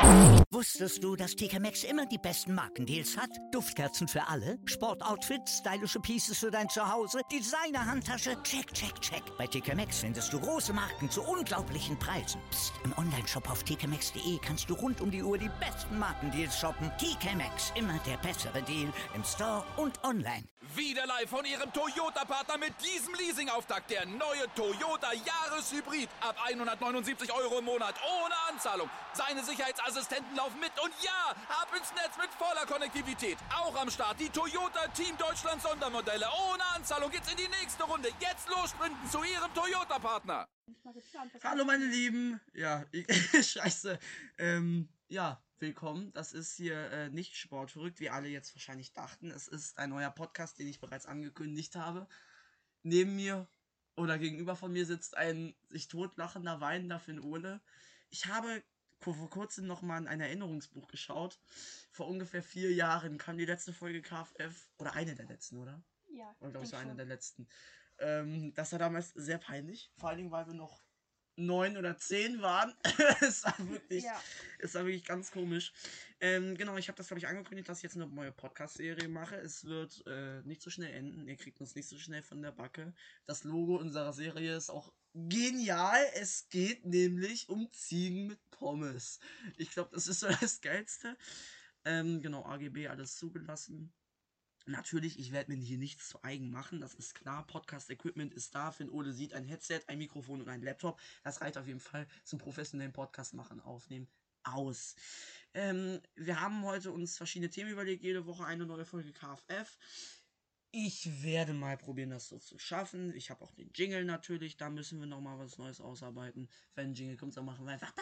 Wusstest du, dass TK Maxx immer die besten Markendeals hat? Duftkerzen für alle, Sportoutfits, stylische Pieces für dein Zuhause, Designer-Handtasche, check, check, check. Bei TK Maxx findest du große Marken zu unglaublichen Preisen. Psst. Im Onlineshop auf tkmaxx.de kannst du rund um die Uhr die besten Markendeals shoppen. TK Maxx, immer der bessere Deal im Store und online. Wieder live von Ihrem Toyota-Partner mit diesem Leasing-Auftakt. Der neue Toyota Jahreshybrid. Ab 179 € im Monat. Ohne Anzahlung. Seine Sicherheitsassistenten laufen mit. Und ja, ab ins Netz mit voller Konnektivität. Auch am Start die Toyota Team Deutschland Sondermodelle. Ohne Anzahlung geht's in die nächste Runde. Jetzt los sprinten zu Ihrem Toyota-Partner. Hallo meine Lieben. Ja, scheiße. Ja, willkommen. Das ist hier nicht sportverrückt, wie alle jetzt wahrscheinlich dachten. Es ist ein neuer Podcast, den ich bereits angekündigt habe. Neben mir oder gegenüber von mir sitzt ein sich totlachender, weinender Finn Ole. Ich habe vor kurzem nochmal in ein Erinnerungsbuch geschaut. Vor ungefähr 4 Jahren kam die letzte Folge KFF. Oder eine der letzten, oder? Ja. Oder glaube ich so eine der letzten. Das war damals sehr peinlich. Vor allen Dingen, weil wir noch 9 oder 10 waren. Es war wirklich ganz komisch. Genau, ich habe das, glaube ich, angekündigt, dass ich jetzt eine neue Podcast-Serie mache. Es wird nicht so schnell enden. Ihr kriegt uns nicht so schnell von der Backe. Das Logo unserer Serie ist auch genial. Es geht nämlich um Ziegen mit Pommes. Ich glaube, das ist so das Geilste. Genau, AGB, alles zugelassen. Natürlich, ich werde mir hier nichts zu eigen machen, das ist klar. Podcast-Equipment ist da. Finn Ole sieht ein Headset, ein Mikrofon und ein Laptop. Das reicht auf jeden Fall zum professionellen Podcast machen, aufnehmen aus. Wir haben heute uns verschiedene Themen überlegt, jede Woche eine neue Folge KFF. Ich werde mal probieren, das so zu schaffen. Ich habe auch den Jingle natürlich, da müssen wir nochmal was Neues ausarbeiten. Wenn ein Jingle kommt, dann machen wir einfach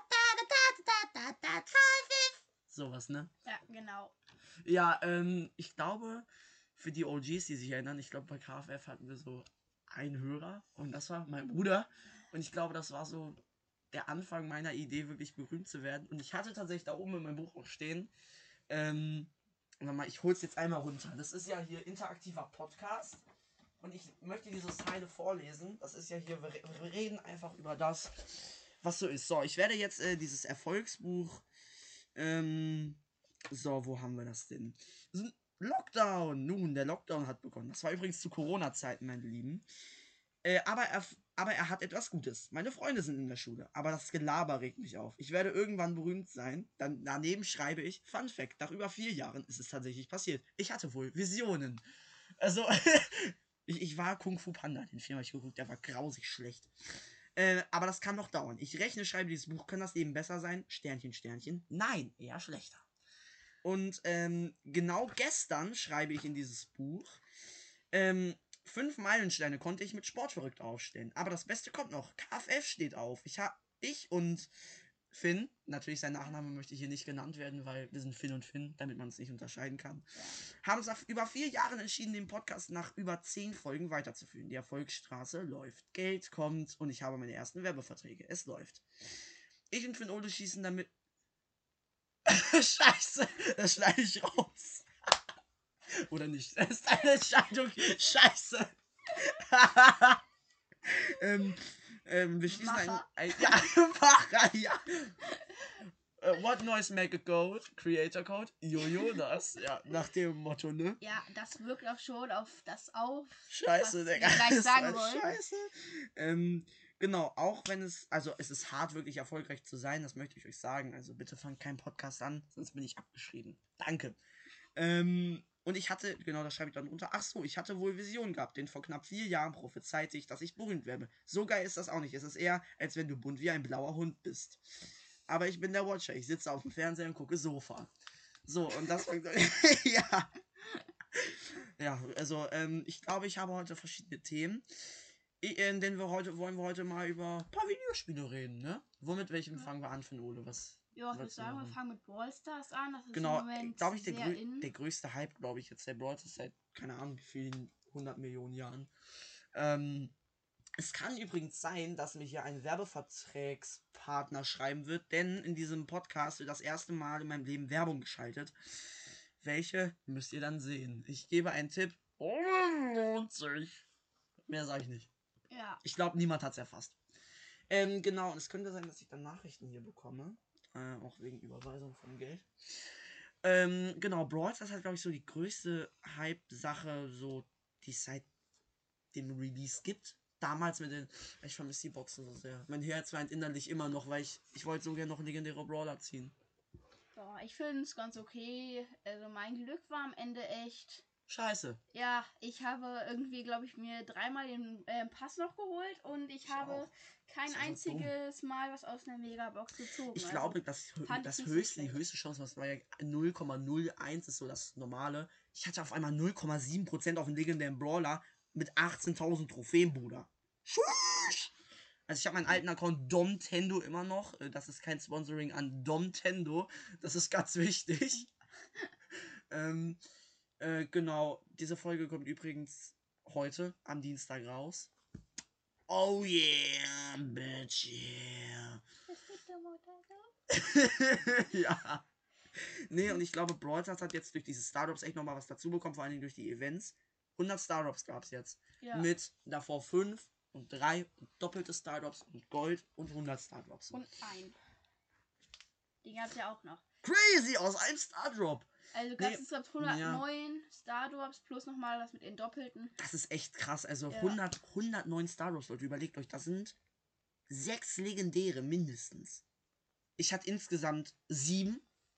sowas, ne? Ja, genau. Ja, ich glaube, für die OGs, die sich erinnern, ich glaube, bei KFF hatten wir so einen Hörer und das war mein Bruder. Und ich glaube, das war so der Anfang meiner Idee, wirklich berühmt zu werden. Und ich hatte tatsächlich da oben in meinem Buch auch stehen, ich hol's jetzt einmal runter. Das ist ja hier interaktiver Podcast. Und ich möchte diese Zeile vorlesen. Das ist ja hier, wir reden einfach über das, was so ist. So, ich werde jetzt dieses Erfolgsbuch, so, wo haben wir das denn? Lockdown! Nun, der Lockdown hat begonnen. Das war übrigens zu Corona-Zeiten, meine Lieben. Aber er hat etwas Gutes. Meine Freunde sind in der Schule. Aber das Gelaber regt mich auf. Ich werde irgendwann berühmt sein. Dann daneben schreibe ich, Fun Fact, nach über 4 Jahren ist es tatsächlich passiert. Ich hatte wohl Visionen. Also, ich war Kung Fu Panda, den Film habe ich geguckt. Der war grausig schlecht. Aber das kann noch dauern. Ich rechne, schreibe dieses Buch. Kann das eben besser sein? Sternchen, Sternchen. Nein, eher schlechter. Und genau gestern schreibe ich in dieses Buch, 5 Meilensteine konnte ich mit Sportverrückt aufstellen. Aber das Beste kommt noch. KFF steht auf. Ich und Finn, natürlich sein Nachname möchte hier nicht genannt werden, weil wir sind Finn und Finn, damit man es nicht unterscheiden kann, haben uns nach über 4 Jahren entschieden, den Podcast nach über 10 Folgen weiterzuführen. Die Erfolgsstraße läuft. Geld kommt und ich habe meine ersten Werbeverträge. Es läuft. Ich und Finn Ole schießen damit... Scheiße, das schneide ich raus. Oder nicht? Das ist eine Entscheidung. Scheiße. Wir schließen Macher, ja. What noise make a gold? Creator Code? Jojo, das. Ja, nach dem Motto, ne? Ja, das wirkt auch schon auf das auf. Scheiße, was wir gleich sagen wollen. Scheiße. Genau, auch wenn es ist hart, wirklich erfolgreich zu sein, das möchte ich euch sagen. Also bitte fangt keinen Podcast an, sonst bin ich abgeschrieben. Danke. Und ich hatte, genau, das schreibe ich dann runter. Ach so, ich hatte wohl Visionen gehabt, denn vor knapp 4 Jahren prophezeite ich, dass ich berühmt werde. So geil ist das auch nicht. Es ist eher, als wenn du bunt wie ein blauer Hund bist. Aber ich bin der Watcher. Ich sitze auf dem Fernseher und gucke Sofa. So, und das ja. Ja, also, ich glaube, ich habe heute verschiedene Themen. Denn wollen wir heute mal über ein paar Videospiele reden, ne? Welchem fangen wir an, Finn Ole? Ja, ich würde sagen, wir fangen mit Brawl Stars an. Das ist genau, im Moment glaube ich, der größte Hype, glaube ich, jetzt der Brawl Stars seit, keine Ahnung, wie vielen 100 Millionen Jahren. Es kann übrigens sein, dass mir hier ein Werbevertragspartner schreiben wird, denn in diesem Podcast wird das erste Mal in meinem Leben Werbung geschaltet. Welche müsst ihr dann sehen. Ich gebe einen Tipp. Oh, lohnt sich. Mehr sage ich nicht. Ja. Ich glaube, niemand hat es erfasst. Genau, und es könnte sein, dass ich dann Nachrichten hier bekomme. Auch wegen Überweisung von Geld. Genau, Brawl Stars ist halt, glaube ich, so die größte Hype-Sache, so, die es seit dem Release gibt. Damals mit den. Ich vermisse die Boxen so sehr. Mein Herz weint innerlich immer noch, weil ich wollte so gerne noch einen legendären Brawler ziehen. Ja, ich finde es ganz okay. Also mein Glück war am Ende echt. Scheiße. Ja, ich habe irgendwie, glaube ich, mir 3-mal den Pass noch geholt und ich habe auch. kein Das ist einfach einziges Mal was aus einer Megabox gezogen. Ich Also, glaube, fand ich nicht so die schlecht. höchste Chance, was war ja 0,01 ist so das Normale. Ich hatte auf einmal 0,7% auf einen legendären Brawler mit 18.000 Trophäen, Bruder. Tschüss! Also ich habe meinen alten Account Domtendo immer noch. Das ist kein Sponsoring an Domtendo. Das ist ganz wichtig. Genau, diese Folge kommt übrigens heute am Dienstag raus. Oh yeah, bitch, yeah. Ja. Nee, und ich glaube, Brawl Stars hat jetzt durch diese Stardrops echt nochmal was dazu bekommen, vor allen Dingen durch die Events. 100 Stardrops gab es jetzt. Ja. Mit davor 5 und 3 und doppelte Stardrops und Gold und 100 Stardrops. Und ein. Den gab es ja auch noch. Crazy, aus einem Stardrop. Also gab es 109 Stardrops plus nochmal das mit den Doppelten. Das ist echt krass. Also Ja. 109 Stardrops, Leute. Überlegt euch, das sind 6 legendäre mindestens. Ich hatte insgesamt 7.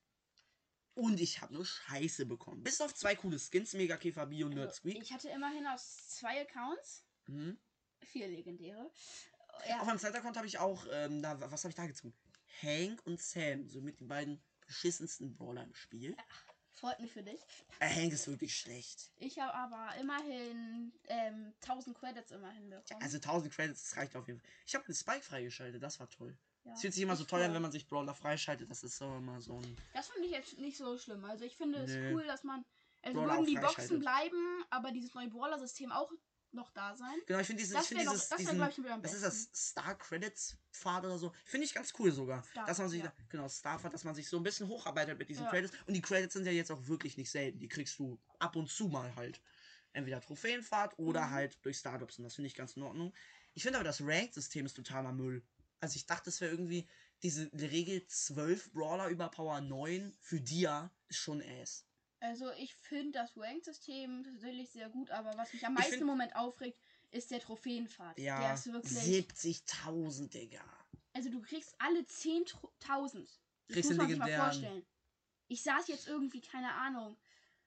Und ich habe nur Scheiße bekommen. Bis auf 2 coole Skins, Megakäfer, Bio und Also, Nerdsqueak. ich hatte immerhin aus 2 Accounts 4 legendäre. Ja. Auf meinem zweiten Account habe ich auch, was habe ich da gezogen? Hank und Sam, somit die beiden beschissensten Brawler im Spiel. Freut mich für dich. Hank ist wirklich schlecht. Ich habe aber immerhin 1000 Credits immerhin bekommen. Also 1000 Credits, das reicht auf jeden Fall. Ich habe den Spike freigeschaltet, das war toll. Ja, Es fühlt sich immer so echt teuer an, toll. wenn man sich Brawler freischaltet. Das ist so immer so ein... Das finde ich jetzt nicht so schlimm. Also ich finde es Nee. cool, dass man... Also Brawler würden auch die Boxen freischaltet. bleiben, aber dieses neue Brawler-System auch noch da sein. Genau, ich finde dieses... Das wäre, glaube ich, wieder am das ist besten. das Star-Credits-Pfad oder so. Finde ich ganz cool sogar. Star, dass man sich, ja. Genau, Star-Pfad, dass man sich so ein bisschen hocharbeitet mit diesen Ja. Credits. Und die Credits sind ja jetzt auch wirklich nicht selten. Die kriegst du ab und zu mal halt. Entweder Trophäenpfad oder halt durch Stardrops. Und das finde ich ganz in Ordnung. Ich finde aber, das Ranked-System ist totaler Müll. Also ich dachte, es wäre irgendwie diese Regel 12 Brawler über Power 9 für Dia ist schon Ass. Also ich finde das Rank-System tatsächlich sehr gut, aber was mich am Ich meisten find- im Moment aufregt, ist der Trophäenpfad. Ja, Der ist wirklich... 70.000, Digga. Also du kriegst alle 10.000. Das Kriegst muss den man sich mal legendären. vorstellen. Ich saß jetzt irgendwie, keine Ahnung,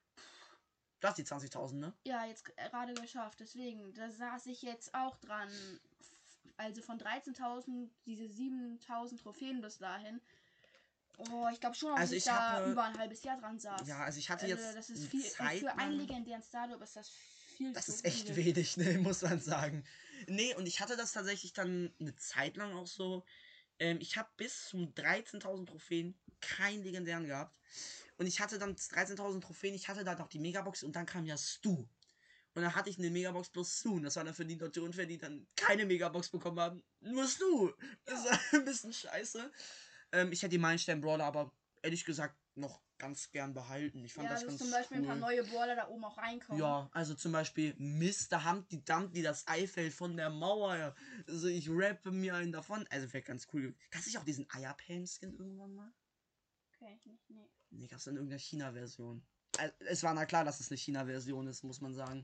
Du hast die 20.000, ne? ja, jetzt gerade geschafft. Deswegen, da saß ich jetzt auch dran. Also von 13.000, diese 7.000 Trophäen bis dahin. Oh, ich glaube schon, dass Also ich ich da habe- über ein halbes Jahr dran saß. Ja, also ich hatte Also jetzt das ist eine viel. Zeit Für einen lang- legendären Stardrop ist das viel Das zu ist echt viel. wenig, ne, muss man sagen. Nee, und ich hatte das tatsächlich dann eine Zeit lang auch so. Ich habe bis zum 13.000 Trophäen keinen legendären gehabt. Und ich hatte dann 13.000 Trophäen, ich hatte da noch die Megabox und dann kam ja Stu. Und dann hatte ich eine Megabox plus Stu. Und das war dann für die Leute unfair, die dann keine Megabox bekommen haben. Nur Stu. Das war ein bisschen scheiße. Ich hätte die Meilenstein-Brawler aber ehrlich gesagt noch ganz gern behalten. Ich fand Ja, das dass ganz zum Beispiel cool. ein paar neue Brawler da oben auch reinkommen. Ja, also zum Beispiel Mr. Humpty Dumpty, das Ei fällt von der Mauer. Also ich rappe mir einen davon. Also wäre ganz cool. Kannst du nicht auch diesen Eierpelm-Skin irgendwann mal? Okay, nicht, nee. Nee, gab's in irgendeiner China-Version. Also, es war na klar, dass es eine China-Version ist, muss man sagen.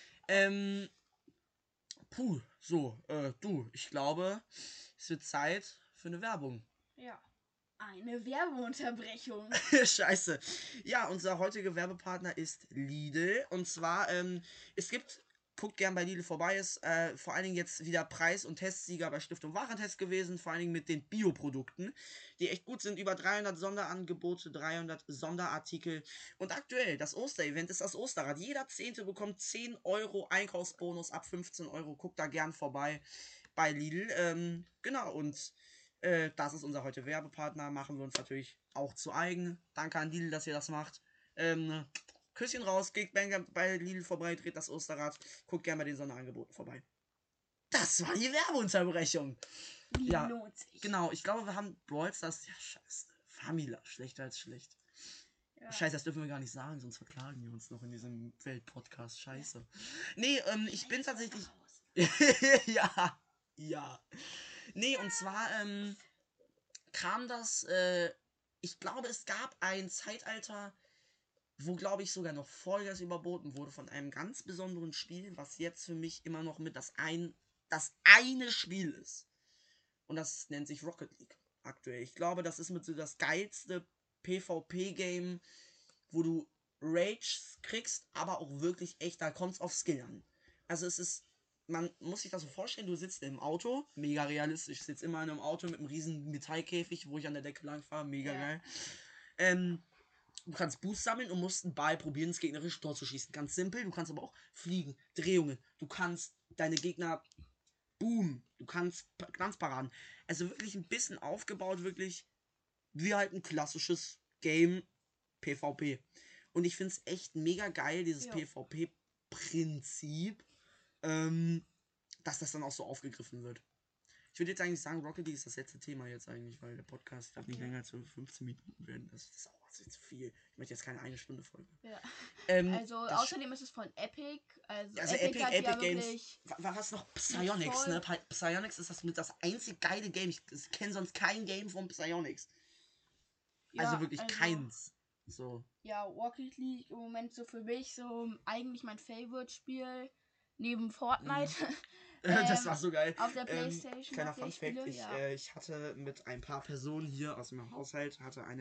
Ich glaube, es wird Zeit für eine Werbung. Ja. Eine Werbeunterbrechung. Scheiße. Ja, unser heutiger Werbepartner ist Lidl. Und zwar, guckt gern bei Lidl vorbei, ist vor allen Dingen jetzt wieder Preis- und Testsieger bei Stiftung Warentest gewesen, vor allen Dingen mit den Bioprodukten, die echt gut sind, über 300 Sonderangebote, 300 Sonderartikel. Und aktuell, das Osterevent ist das Osterrad. Jeder Zehnte bekommt 10 Euro Einkaufsbonus ab 15 Euro. Guckt da gern vorbei bei Lidl. Genau, und das ist unser heute Werbepartner, machen wir uns natürlich auch zu eigen. Danke an Lidl, dass ihr das macht. Küsschen raus, geht bei Lidl vorbei, dreht das Osterrad, guckt gerne bei den Sonderangeboten vorbei. Das war die Werbeunterbrechung. Die Ja, lohnt sich. Genau, ich glaube, wir haben Brawl Stars, ja scheiße, Famila, schlechter als schlecht. Ja. Scheiße, das dürfen wir gar nicht sagen, sonst verklagen die uns noch in diesem Weltpodcast, scheiße. Nee, ich bin tatsächlich... ja. Nee, und zwar, kam das, ich glaube, es gab ein Zeitalter, wo, glaube ich, sogar noch Vollgas überboten wurde von einem ganz besonderen Spiel, was jetzt für mich immer noch mit das eine Spiel ist. Und das nennt sich Rocket League aktuell. Ich glaube, das ist mit so das geilste PvP-Game, wo du Rage kriegst, aber auch wirklich echt, da kommt es auf Skill an. Also es ist, man muss sich das so vorstellen, du sitzt im Auto, mega realistisch, ich sitze immer in einem Auto mit einem riesen Metallkäfig, wo ich an der Decke lang fahre, mega geil. Du kannst Boost sammeln und musst einen Ball probieren, ins gegnerische Tor zu schießen. Ganz simpel, du kannst aber auch fliegen, Drehungen, du kannst deine Gegner du kannst Glanzparaden. Also wirklich ein bisschen aufgebaut, wirklich wie halt ein klassisches Game PvP. Und ich finde es echt mega geil, dieses PvP-Prinzip, dass das dann auch so aufgegriffen wird. Ich würde jetzt eigentlich sagen, Rocket League ist das letzte Thema jetzt eigentlich, weil der Podcast darf nicht länger als 15 Minuten werden. Das ist auch zu viel. Ich möchte jetzt keine 1 Stunde Folge. Ja. Also Außerdem ist es von Epic. Also Epic hat ja Games. wirklich Was noch? Psyonix, ne? Psyonix ist das einzig geile Game. Ich kenne sonst kein Game von Psyonix. Also wirklich keins. So. Ja, Rocket League im Moment so für mich so eigentlich mein Favorite-Spiel neben Fortnite. Das war so geil. Auf der Playstation. Kleiner Funfact, ich hatte mit ein paar Personen hier aus meinem Haushalt,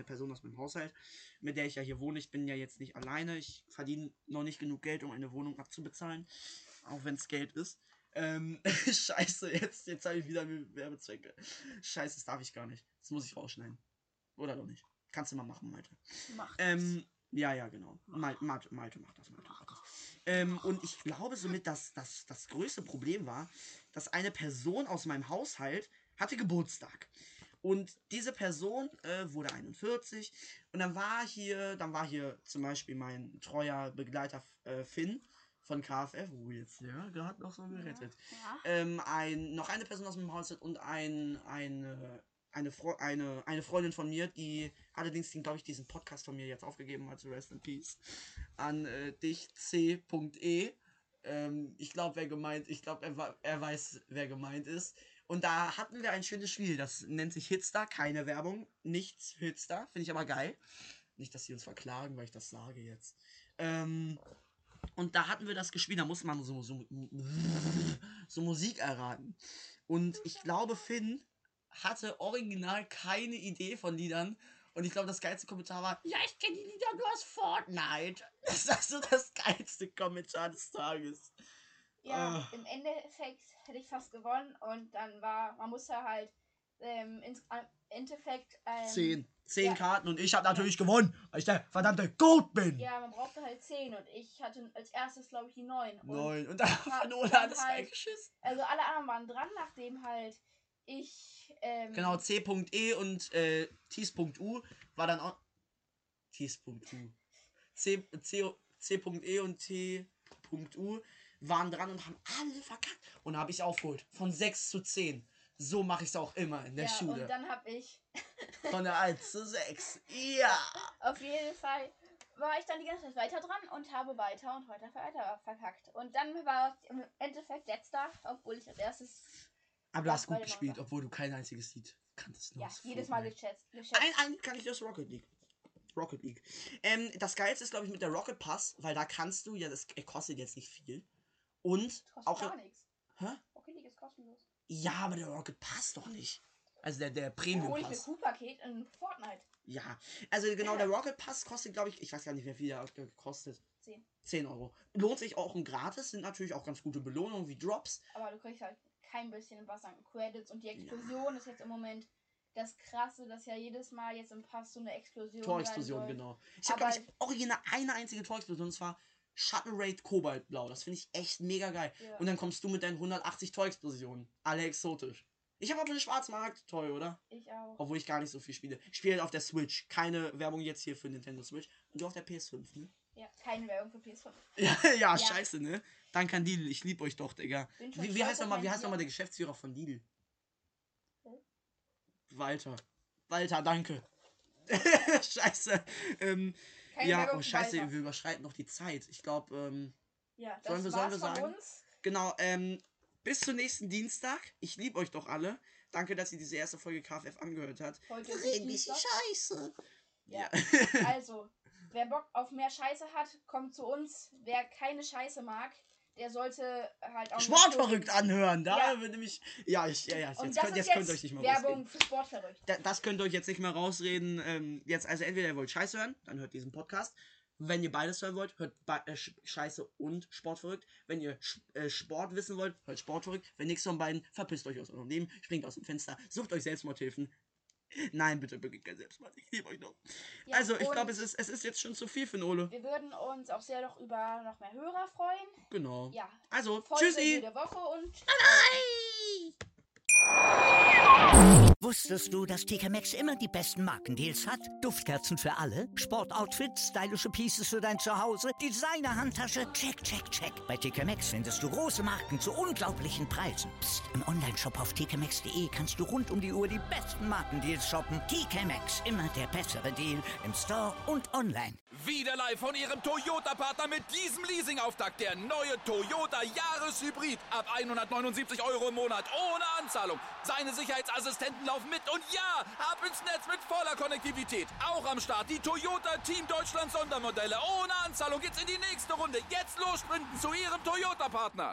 mit der ich ja hier wohne. Ich bin ja jetzt nicht alleine. Ich verdiene noch nicht genug Geld, um eine Wohnung abzubezahlen. Auch wenn es Geld ist. Scheiße, jetzt habe ich wieder Werbezwecke. Scheiße, das darf ich gar nicht. Das muss ich rausschneiden. Oder doch nicht. Kannst du mal machen, Malte. Mach das. Ja, genau. Malte macht das. Und ich glaube somit, dass das größte Problem war, dass eine Person aus meinem Haushalt hatte Geburtstag. Und diese Person wurde 41. Und dann war hier zum Beispiel mein treuer Begleiter Finn von KFF, wo jetzt ja gerade noch so gerettet. Ja. Noch eine Person aus meinem Haushalt und eine Freundin von mir, die allerdings, glaube ich, diesen Podcast von mir jetzt aufgegeben hat, so Rest in Peace, an dich, C.E. Ich glaube, er weiß, wer gemeint ist. Und da hatten wir ein schönes Spiel, das nennt sich Hitstar, keine Werbung, nichts Hitstar, finde ich aber geil. Nicht, dass sie uns verklagen, weil ich das sage jetzt. Und da hatten wir das gespielt, da musste man so Musik erraten. Und ich glaube, Finn hatte original keine Idee von Liedern. Und ich glaube, das geilste Kommentar war, ja, ich kenne die Lieder nur aus Fortnite. Das ist so das geilste Kommentar des Tages. Ja, im Endeffekt hätte ich fast gewonnen. Und dann man musste halt im Endeffekt 10 Karten und ich habe natürlich gewonnen, weil ich der verdammte Goat bin. Ja, man brauchte halt 10 und ich hatte als erstes, glaube ich, die 9. Und dann hat Ola alles weggeschissen. Also alle anderen waren dran, nachdem halt ich... genau, C.E und Tis.U war dann auch... Tis.U. C.E und T.U waren dran und haben alle verkackt. Und habe ich aufgeholt. Von 6-10. So mache ich es auch immer in der Schule. Und dann habe ich... Von der 1-6. Ja. Auf jeden Fall war ich dann die ganze Zeit weiter dran und habe weiter verkackt. Und dann war ich im Endeffekt letzter, obwohl ich als erstes... Aber du hast gut gespielt, obwohl du kein einziges Lied kanntest. Ja, jedes Mal geschätzt. Ein kann ich das Rocket League. Das Geilste ist, glaube ich, mit der Rocket Pass, weil da kannst du, das kostet jetzt nicht viel. Und das kostet auch... gar nichts. Hä? Rocket League ist kostenlos. Ja, aber der Rocket Pass doch nicht. Also der Premium Pass. Hol ich mir Q-Paket in Fortnite. Ja, also genau, der Rocket Pass kostet, glaube ich weiß gar nicht, wie viel der kostet. 10 Euro. Lohnt sich auch ein Gratis, sind natürlich auch ganz gute Belohnungen wie Drops. Aber du kriegst halt kein bisschen was an Credits und die Explosion ist jetzt im Moment das Krasse, dass ja jedes Mal jetzt im Pass so eine Explosion Torexplosion, genau. Ich habe, glaube ich, original eine einzige Torexplosion, und zwar Shuttle Raid Kobaltblau. Das finde ich echt mega geil. Ja. Und dann kommst du mit deinen 180 Torexplosionen. Alle exotisch. Ich habe aber den Schwarzmarkt. Toll, oder? Ich auch. Obwohl ich gar nicht so viel spiele. Ich spiele halt auf der Switch. Keine Werbung jetzt hier für Nintendo Switch. Und du auf der PS5, ne? Ja, keine Werbung für PS5. ja, scheiße, ne? Danke an Lidl. Ich lieb euch doch, Digga. Wie heißt nochmal der Geschäftsführer von Lidl? Walter, danke. Scheiße. Ja, scheiße, wir überschreiten noch die Zeit. Ich glaube, sollen wir sagen? Uns. Genau, bis zum nächsten Dienstag. Ich liebe euch doch alle. Danke, dass ihr diese erste Folge KFF angehört habt. Heute ist Richtig Dienstag. scheiße. Ja. Also, wer Bock auf mehr Scheiße hat, kommt zu uns. Wer keine Scheiße mag, der sollte halt auch Sportverrückt anhören, da Ja. wird nämlich. Ja, Und jetzt das könnt ist ihr jetzt euch nicht mehr Werbung rausreden. für Sportverrückt. Das könnt ihr euch jetzt nicht mehr rausreden. Jetzt, also entweder ihr wollt Scheiße hören, dann hört diesen Podcast. Wenn ihr beides hören wollt, hört Scheiße und Sportverrückt. Wenn ihr Sport wissen wollt, hört Sportverrückt. Wenn nichts von beiden, verpisst euch aus eurem Leben, springt aus dem Fenster, sucht euch Selbstmordhilfen. Nein, bitte beginnt kein Selbstmord. Ich liebe euch noch. Ja, also, ich und glaube, es ist jetzt schon zu viel für den Ole. wir würden uns auch sehr noch über noch mehr Hörer freuen. Genau. Ja. Also, Folge tschüssi. jede Woche und Wusstest du, dass TK Maxx immer die besten Markendeals hat? Duftkerzen für alle, Sportoutfits, stylische Pieces für dein Zuhause, Designer-Handtasche, check, check, check. Bei TK Maxx findest du große Marken zu unglaublichen Preisen. Psst. Im Onlineshop auf tkmaxx.de kannst du rund um die Uhr die besten Markendeals shoppen. TK Maxx, immer der bessere Deal im Store und online. Wieder live von Ihrem Toyota-Partner mit diesem Leasing-Auftakt. Der neue Toyota Jahreshybrid. Ab 179 € im Monat. Ohne Anzahlung. Seine Sicherheitsassistenten laufen mit. Und ja, ab ins Netz mit voller Konnektivität. Auch am Start die Toyota Team Deutschland Sondermodelle. Ohne Anzahlung geht's in die nächste Runde. Jetzt los sprinten zu Ihrem Toyota-Partner.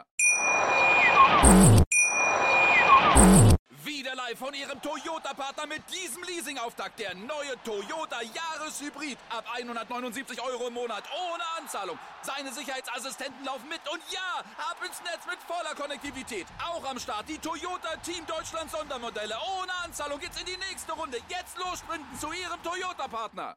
Wieder live von Ihrem Toyota-Partner mit diesem Leasing-Auftakt. Der neue Toyota Jahreshybrid. Ab 179 € im Monat. Ohne Anzahlung. Seine Sicherheitsassistenten laufen mit. Und ja, ab ins Netz mit voller Konnektivität. Auch am Start die Toyota Team Deutschland Sondermodelle. Ohne Anzahlung geht's in die nächste Runde. Jetzt los sprinten zu Ihrem Toyota-Partner.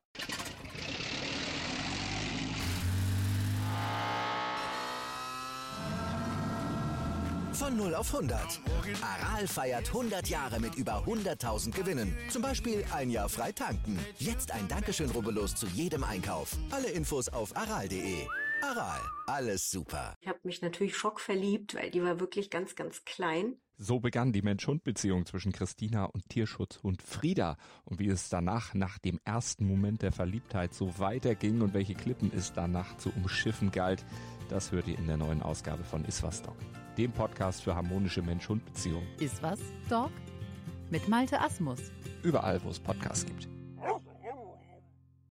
Von 0 auf 100. Aral feiert 100 Jahre mit über 100.000 Gewinnen. Zum Beispiel ein Jahr frei tanken. Jetzt ein Dankeschön, rubbellos zu jedem Einkauf. Alle Infos auf aral.de. Aral, alles super. Ich habe mich natürlich schockverliebt, weil die war wirklich ganz, ganz klein. So begann die Mensch-Hund-Beziehung zwischen Christina und Tierschutzhund Frieda. Und wie es danach, nach dem ersten Moment der Verliebtheit, so weiterging und welche Klippen es danach zu umschiffen galt, das hört ihr in der neuen Ausgabe von Iswas Dog, dem Podcast für harmonische Mensch-Hund-Beziehungen. Iswas Dog? Mit Malte Asmus. Überall, wo es Podcasts gibt.